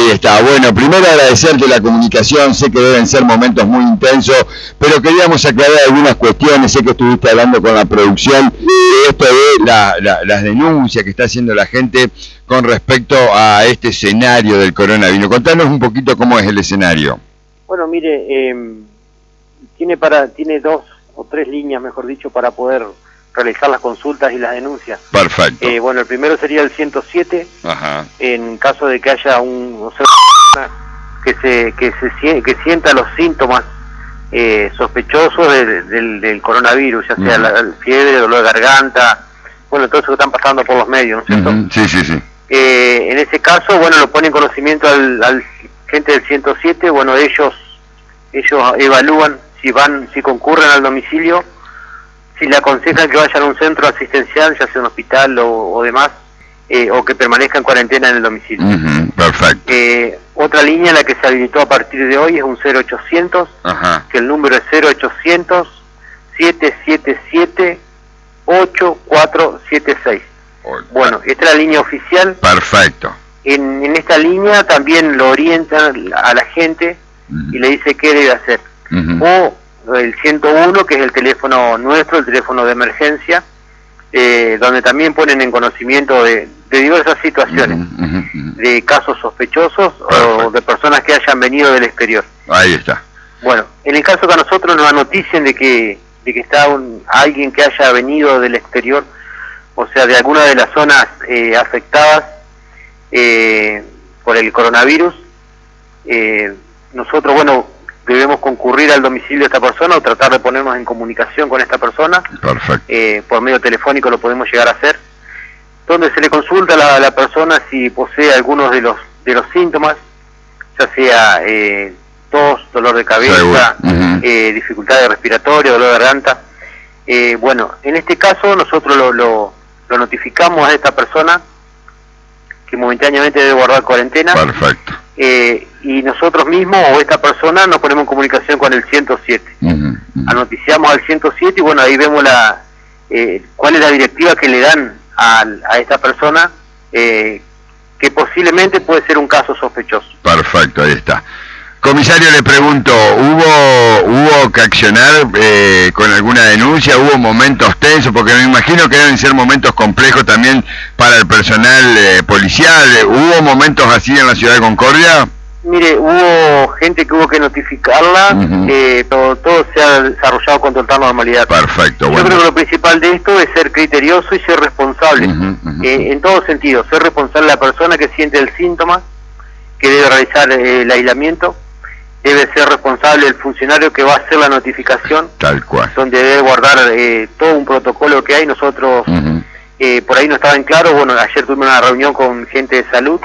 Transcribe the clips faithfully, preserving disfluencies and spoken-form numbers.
Ahí está. Bueno, primero agradecerte la comunicación, sé que deben ser momentos muy intensos, pero queríamos aclarar algunas cuestiones, sé que estuviste hablando con la producción de esto de la, la, las denuncias que está haciendo la gente con respecto a este escenario del coronavirus. Contanos un poquito cómo es el escenario. Bueno, mire, eh, tiene para tiene dos o tres líneas, mejor dicho, para poder realizar las consultas y las denuncias. Perfecto. Eh, bueno, el primero sería el ciento siete. Ajá. En caso de que haya un o sea, que se que se que sienta los síntomas eh, sospechosos de, de, del coronavirus, ya sea uh-huh. la, la fiebre, dolor de garganta, bueno, todo eso que están pasando por los medios, ¿no es cierto? Uh-huh. Sí, sí, sí. Eh, en ese caso, bueno, lo pone en conocimiento al, al gente del ciento siete, bueno, ellos ellos evalúan si van, si concurren al domicilio, si le aconsejan que vayan a un centro asistencial, ya sea un hospital o, o demás, eh, o que permanezca en cuarentena en el domicilio. Uh-huh. Perfecto. Eh, otra línea en la que se habilitó a partir de hoy es un cero ochocientos, uh-huh. que el número es cero ochocientos, siete siete siete, ocho cuatro siete seis. Bueno, esta es la línea oficial. Perfecto. En, en esta línea también lo orientan a la gente uh-huh. y le dice qué debe hacer. Uh-huh. O el ciento uno, que es el teléfono nuestro, el teléfono de emergencia, eh, donde también ponen en conocimiento de, de diversas situaciones, uh-huh. de casos sospechosos Perfecto. O de personas que hayan venido del exterior. Ahí está. Bueno, en el caso que a nosotros nos anoticien de que, de que está un, alguien que haya venido del exterior, o sea, de alguna de las zonas eh, afectadas eh, por el coronavirus, eh, nosotros, bueno, debemos concurrir al domicilio de esta persona o tratar de ponernos en comunicación con esta persona. Perfecto. Eh, por medio telefónico lo podemos llegar a hacer, donde se le consulta a la, a la persona si posee algunos de los de los síntomas, ya sea eh, tos, dolor de cabeza, uh-huh. eh, dificultades respiratorias, dolor de garganta. Eh, bueno, en este caso nosotros lo, lo, lo notificamos a esta persona que momentáneamente debe guardar cuarentena. Perfecto. Eh, y nosotros mismos o esta persona nos ponemos en comunicación con el ciento siete. Uh-huh, uh-huh. Anoticiamos al ciento siete y bueno, ahí vemos la eh, cuál es la directiva que le dan a, a esta persona, eh, que posiblemente puede ser un caso sospechoso. Perfecto, ahí está. Comisario, le pregunto, ¿hubo hubo que accionar eh, con alguna denuncia? ¿Hubo momentos tensos? Porque me imagino que deben ser momentos complejos también para el personal eh, policial. ¿Hubo momentos así en la ciudad de Concordia? Mire, hubo gente que hubo que notificarla, uh-huh. eh, todo, todo se ha desarrollado con total normalidad. Perfecto. Yo bueno. creo que lo principal de esto es ser criterioso y ser responsable, uh-huh, uh-huh. Eh, en todo sentido, ser responsable la persona que siente el síntoma, que debe realizar eh, el aislamiento, debe ser responsable el funcionario que va a hacer la notificación, tal cual, donde debe guardar eh, todo un protocolo que hay. Nosotros, uh-huh. eh, por ahí no estaban claros, bueno, ayer tuvimos una reunión con gente de salud,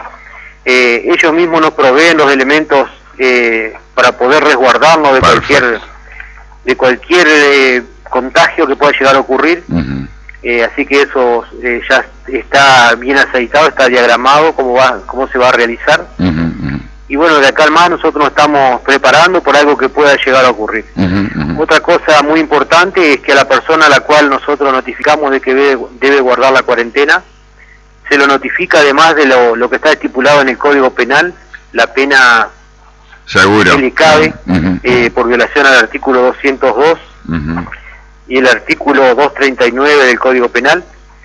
eh, ellos mismos nos proveen los elementos eh, para poder resguardarnos de Perfecto. cualquier de cualquier eh, contagio que pueda llegar a ocurrir, uh-huh. eh, así que eso eh, ya está bien aceitado, está diagramado cómo va, cómo se va a realizar. Uh-huh. Y bueno, de acá al más nosotros nos estamos preparando por algo que pueda llegar a ocurrir. Uh-huh, uh-huh. Otra cosa muy importante es que a la persona a la cual nosotros notificamos de que debe, debe guardar la cuarentena, se lo notifica además de lo, lo que está estipulado en el Código Penal, la pena Seguro. que le cabe uh-huh. eh, por violación al artículo doscientos dos uh-huh. y el artículo doscientos treinta y nueve del Código Penal.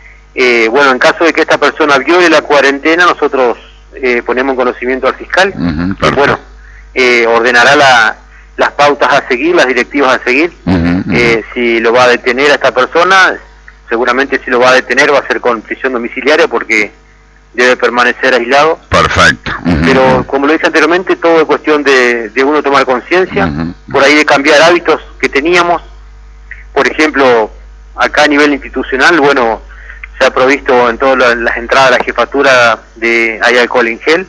Eh, bueno, en caso de que esta persona viole la cuarentena, nosotros Eh, ponemos en conocimiento al fiscal, uh-huh, que bueno, eh, ordenará la, las pautas a seguir, las directivas a seguir. Uh-huh, uh-huh. Eh, si lo va a detener a esta persona, seguramente si lo va a detener va a ser con prisión domiciliaria porque debe permanecer aislado. Perfecto. Uh-huh. Pero como lo dije anteriormente, todo es cuestión de, de uno tomar conciencia, uh-huh. por ahí de cambiar hábitos que teníamos. Por ejemplo, acá a nivel institucional, bueno, se ha provisto en todas las, las entradas a la jefatura de hay alcohol en gel.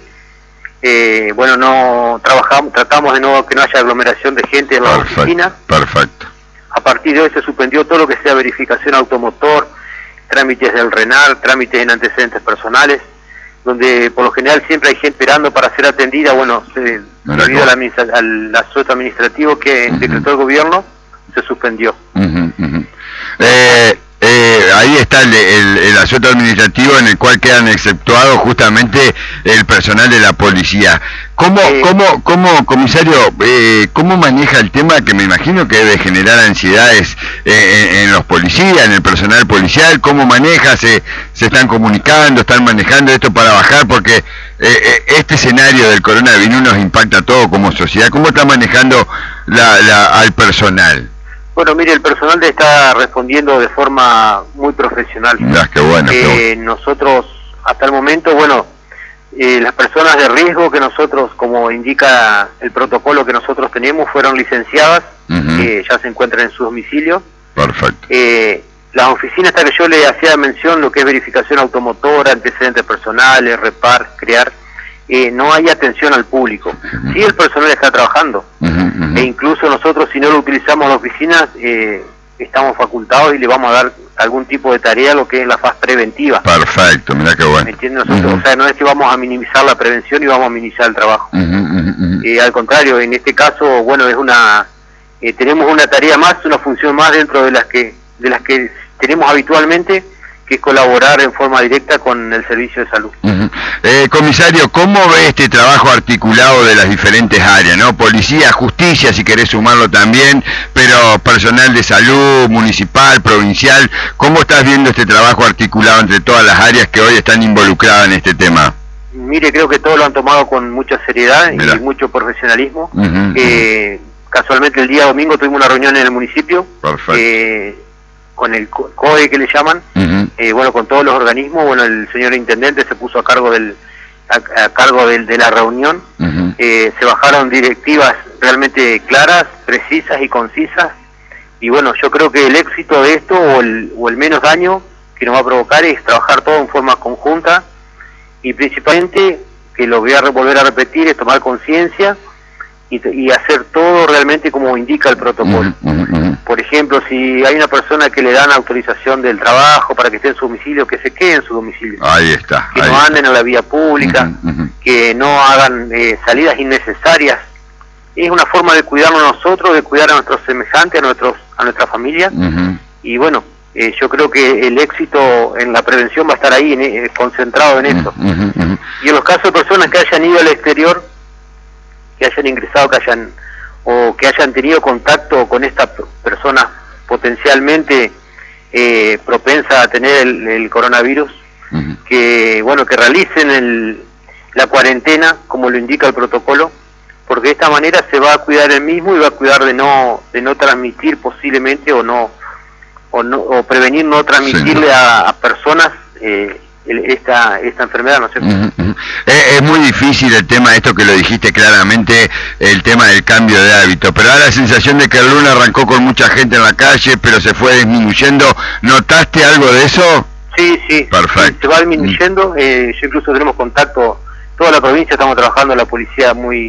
Eh, bueno, no trabajamos, tratamos de no que no haya aglomeración de gente en la oficina. Perfecto. A partir de hoy se suspendió todo lo que sea verificación automotor, trámites del RENAR, trámites en antecedentes personales, donde por lo general siempre hay gente esperando para ser atendida. Bueno, se, debido al asueto administrativo que uh-huh. decretó el gobierno, se suspendió. Uh-huh, uh-huh. Eh, eh, eh, ahí está el, el, el asunto administrativo en el cual quedan exceptuados justamente el personal de la policía. ¿Cómo, Eh, cómo, cómo, comisario, eh, cómo maneja el tema que me imagino que debe generar ansiedades eh, en, en los policías, en el personal policial? ¿Cómo maneja? ¿Se, se están comunicando, están manejando esto para bajar? Porque eh, eh, este escenario del coronavirus nos impacta a todo como sociedad. ¿Cómo está manejando la, la, al personal? Bueno, mire, el personal está respondiendo de forma muy profesional. Ah, qué bueno, qué Eh, bueno. Nosotros, hasta el momento, bueno, eh, las personas de riesgo que nosotros, como indica el protocolo que nosotros tenemos, fueron licenciadas, Uh-huh. eh, ya se encuentran en su domicilio. Perfecto. Eh, las oficinas, hasta que yo le hacía mención, lo que es verificación automotora, antecedentes personales, repar, crear, eh, no hay atención al público. Uh-huh. Sí, el personal está trabajando, Uh-huh, uh-huh. e incluso nosotros, si no lo utilizamos las oficinas, eh, estamos facultados y le vamos a dar algún tipo de tarea, lo que es la fase preventiva. Perfecto, mira qué bueno. ¿Me entienden? Nosotros, Uh-huh. o sea, no es que vamos a minimizar la prevención y vamos a minimizar el trabajo. Uh-huh, uh-huh, uh-huh. Eh, al contrario, en este caso, bueno, es una, eh, tenemos una tarea más, una función más dentro de las que, de las que tenemos habitualmente, que es colaborar en forma directa con el servicio de salud. Uh-huh. Eh, comisario, ¿cómo ve este trabajo articulado de las diferentes áreas, no? Policía, justicia, si querés sumarlo también, pero personal de salud, municipal, provincial, ¿cómo estás viendo este trabajo articulado entre todas las áreas que hoy están involucradas en este tema? Mire, creo que todos lo han tomado con mucha seriedad Mirá. y mucho profesionalismo. Uh-huh. Eh, casualmente el día domingo tuvimos una reunión en el municipio, Perfecto. eh, con el C O E que le llaman, Uh-huh. eh, bueno, con todos los organismos. Bueno, el señor intendente se puso a cargo del a, a cargo del, de la reunión. Uh-huh. Eh, se bajaron directivas realmente claras, precisas y concisas, y bueno, yo creo que el éxito de esto, o el, o el menos daño que nos va a provocar, es trabajar todo en forma conjunta, y principalmente, que lo voy a volver a repetir, es tomar conciencia y, y hacer todo realmente como indica el protocolo. Uh-huh. Uh-huh. Por ejemplo, si hay una persona que le dan autorización del trabajo para que esté en su domicilio, que se quede en su domicilio, Ahí está. que ahí no está. anden en la vía pública, Uh-huh, uh-huh. que no hagan eh, salidas innecesarias. Es una forma de cuidarnos nosotros, de cuidar a nuestros semejantes, a nuestros a nuestra familia. Uh-huh. Y bueno, eh, yo creo que el éxito en la prevención va a estar ahí, en, eh, concentrado en eso. Uh-huh, uh-huh. Y en los casos de personas que hayan ido al exterior, que hayan ingresado, que hayan o que hayan tenido contacto con esta persona potencialmente eh, propensa a tener el, el coronavirus, Uh-huh. que bueno, que realicen el, la cuarentena como lo indica el protocolo, porque de esta manera se va a cuidar él mismo y va a cuidar de no de no transmitir posiblemente o no o no o prevenir no transmitirle Sí. a, a personas eh, el- esta esta enfermedad, ¿no es cierto? Uh-huh, uh-huh. Eh, es muy difícil el tema, esto que lo dijiste claramente, el tema del cambio de hábito, pero da la sensación de que el lunes arrancó con mucha gente en la calle, pero se fue disminuyendo. ¿Notaste algo de eso? Sí, sí, Perfecto. sí, se va disminuyendo. Eh, yo incluso tenemos contacto, toda la provincia estamos trabajando, la policía muy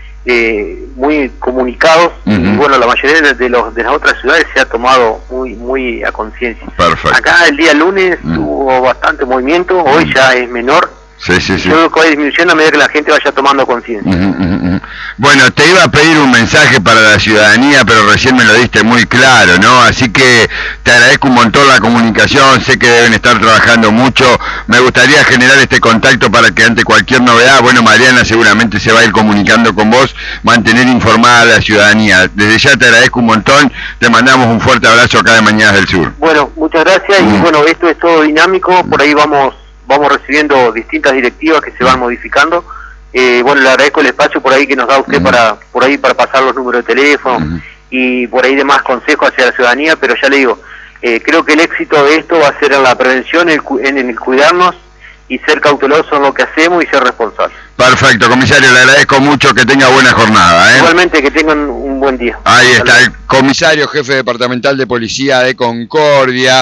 eh, muy comunicados. Uh-huh. Y bueno, la mayoría de, de los de las otras ciudades se ha tomado muy muy a conciencia. Perfecto. Acá el día lunes Uh-huh. hubo bastante movimiento, hoy Uh-huh. ya es menor. Sí, sí, sí. Yo creo que va disminuyendo a medida que la gente vaya tomando conciencia. Ujú, ujú, ujú. Bueno, te iba a pedir un mensaje para la ciudadanía, pero recién me lo diste muy claro, ¿no? Así que te agradezco un montón la comunicación, sé que deben estar trabajando mucho. Me gustaría generar este contacto para que ante cualquier novedad, bueno, Mariana seguramente se va a ir comunicando con vos, mantener informada a la ciudadanía. Desde ya te agradezco un montón, te mandamos un fuerte abrazo acá de Mañanas del Sur. Bueno, muchas gracias. Y Mm. bueno, esto es todo dinámico, por ahí vamos vamos recibiendo distintas directivas que se van modificando. Eh, bueno, le agradezco el espacio por ahí que nos da usted Mm. para por ahí para pasar los números de teléfono Mm. y por ahí demás consejos hacia la ciudadanía, pero ya le digo, eh, creo que el éxito de esto va a ser en la prevención, el cu- en el cuidarnos y ser cautelosos en lo que hacemos y ser responsables. Perfecto, comisario, le agradezco mucho, que tenga buena jornada, ¿eh? Igualmente, que tengan un buen día. Ahí Hasta está luego. el comisario jefe departamental de policía de Concordia.